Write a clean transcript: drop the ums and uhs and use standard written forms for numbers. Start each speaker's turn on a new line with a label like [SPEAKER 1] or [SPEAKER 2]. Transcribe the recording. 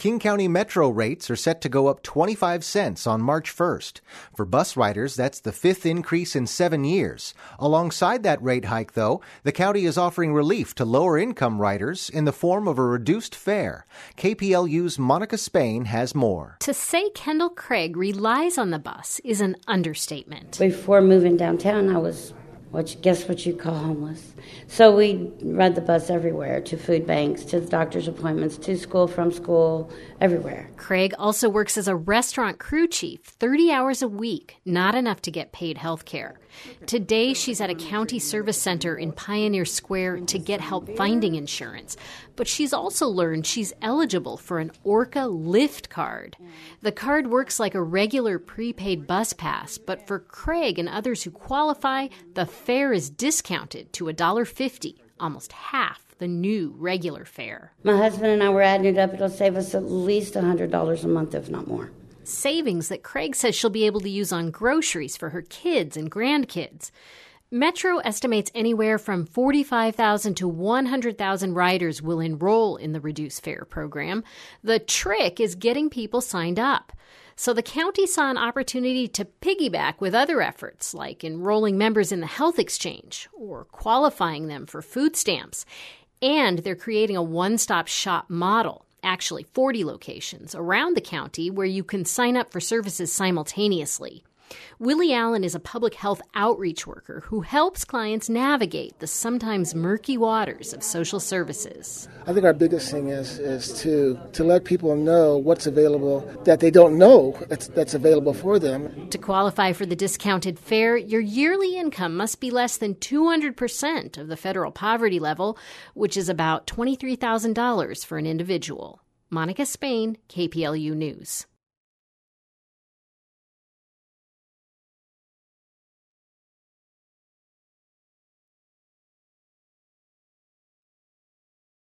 [SPEAKER 1] King County Metro rates are set to go up 25 cents on March 1st. For bus riders, that's the fifth increase in 7 years. Alongside that rate hike, though, the county is offering relief to lower-income riders in the form of a reduced fare. KPLU's Monica Spain has more.
[SPEAKER 2] To say Kendall Craig relies on the bus is an understatement.
[SPEAKER 3] Before moving downtown, I was guess what you call homeless. So we ride the bus everywhere, to food banks, to the doctor's appointments, to school, from school, everywhere.
[SPEAKER 2] Craig also works as a restaurant crew chief, 30 hours a week, not enough to get paid health care. Today, she's at a county service center in Pioneer Square to get help finding insurance. But she's also learned she's eligible for an Orca Lyft card. The card works like a regular prepaid bus pass, but for Craig and others who qualify, the fare is discounted to $1.50, almost half the new regular fare.
[SPEAKER 3] My husband and I were adding it up. It'll save us at least $100 a month, if not more.
[SPEAKER 2] Savings that Craig says she'll be able to use on groceries for her kids and grandkids. Metro estimates anywhere from 45,000 to 100,000 riders will enroll in the reduced fare program. The trick is getting people signed up. So the county saw an opportunity to piggyback with other efforts, like enrolling members in the health exchange or qualifying them for food stamps. And they're creating a one-stop shop model, actually 40 locations around the county where you can sign up for services simultaneously. Willie Allen is a public health outreach worker who helps clients navigate the sometimes murky waters of social services.
[SPEAKER 4] I think our biggest thing is to let people know what's available that they don't know that's available for them.
[SPEAKER 2] To qualify for the discounted fare, your yearly income must be less than 200% of the federal poverty level, which is about $23,000 for an individual. Monica Spain, KPLU News.